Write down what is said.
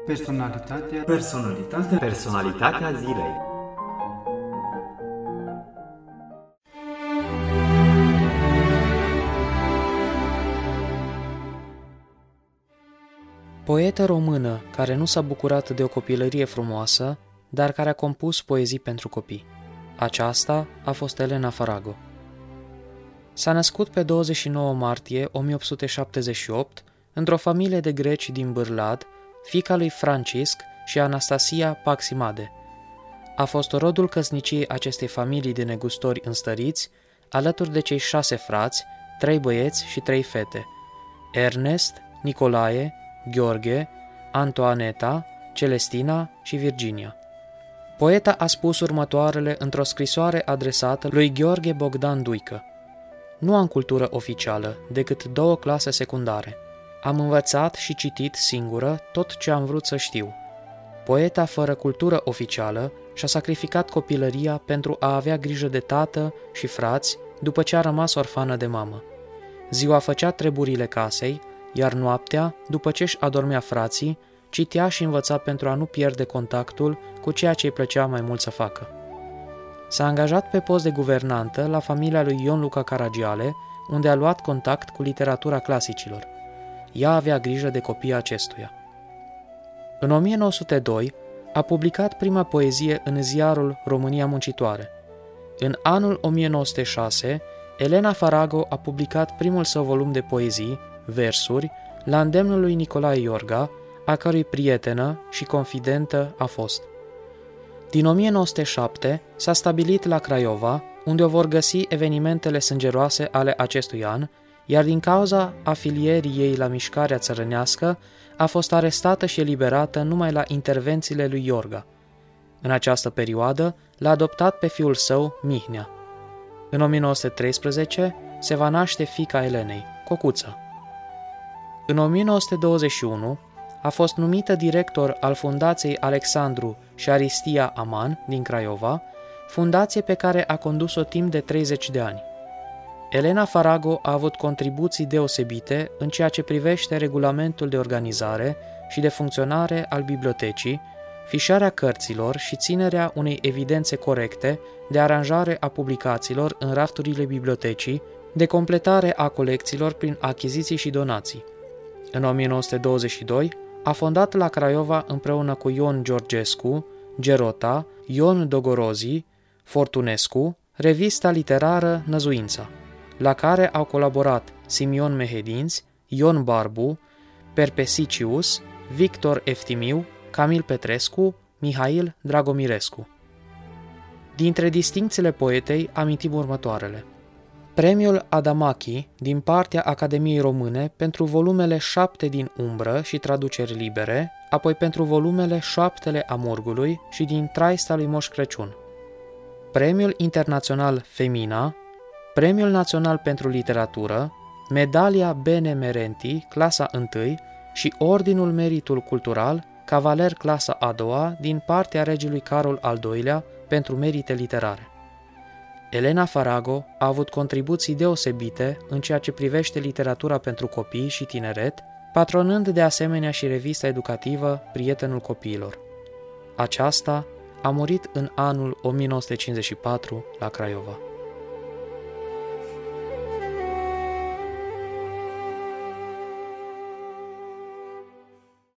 Personalitatea zilei. Poetă română care nu s-a bucurat de o copilărie frumoasă, dar care a compus poezii pentru copii. Aceasta a fost Elena Farago. S-a născut pe 29 martie 1878 într-o familie de greci din Bârlad, fiica lui Francisc și Anastasia Paximade. A fost rodul căsniciei acestei familii de negustori înstăriți, alături de cei 6 frați, 3 băieți și 3 fete: Ernest, Nicolae, Gheorghe, Antoaneta, Celestina și Virginia. Poeta a spus următoarele într-o scrisoare adresată lui Gheorghe Bogdan Duică: Nu am cultură oficială, decât 2 clase secundare. Am învățat și citit singură tot ce am vrut să știu. Poeta fără cultură oficială și-a sacrificat copilăria pentru a avea grijă de tată și frați după ce a rămas orfană de mamă. Ziua făcea treburile casei, iar noaptea, după ce își adormea frații, citea și învăța pentru a nu pierde contactul cu ceea ce îi plăcea mai mult să facă. S-a angajat pe post de guvernantă la familia lui Ion Luca Caragiale, unde a luat contact cu literatura clasicilor. Ea avea grijă de copiii acestuia. În 1902 a publicat prima poezie în ziarul România Muncitoare. În anul 1906, Elena Farago a publicat primul său volum de poezii, versuri, la îndemnul lui Nicolae Iorga, a cărui prietenă și confidentă a fost. Din 1907 s-a stabilit la Craiova, unde o vor găsi evenimentele sângeroase ale acestui an, iar din cauza afilierii ei la mișcarea țărănească, a fost arestată și eliberată numai la intervențiile lui Iorga. În această perioadă l-a adoptat pe fiul său, Mihnea. În 1913 se va naște fiica Elenei, Cocuță. În 1921 a fost numită director al Fundației Alexandru și Aristia Aman din Craiova, fundație pe care a condus-o timp de 30 de ani. Elena Farago a avut contribuții deosebite în ceea ce privește regulamentul de organizare și de funcționare al bibliotecii, fișarea cărților și ținerea unei evidențe corecte de aranjare a publicațiilor în rafturile bibliotecii, de completare a colecțiilor prin achiziții și donații. În 1922 a fondat la Craiova împreună cu Ion Georgescu, Gerota, Ion Dogorozi, Fortunescu, revista literară Năzuința, la care au colaborat Simion Mehedinți, Ion Barbu, Perpesicius, Victor Eftimiu, Camil Petrescu, Mihail Dragomirescu. Dintre distincțiile poetei amintim următoarele: Premiul Adamachi din partea Academiei Române pentru volumele 7 din Umbră și traduceri libere, apoi pentru volumele 7 Amurgului și din Traista lui Moș Crăciun. Premiul Internațional Femina, Premiul Național pentru Literatură, Medalia Bene Merenti, clasa 1 și Ordinul Meritul Cultural, Cavaler clasa a 2 din partea regelui Carol al II-lea pentru merite literare. Elena Farago a avut contribuții deosebite în ceea ce privește literatura pentru copii și tineret, patronând de asemenea și revista educativă Prietenul Copiilor. Aceasta a murit în anul 1954 la Craiova.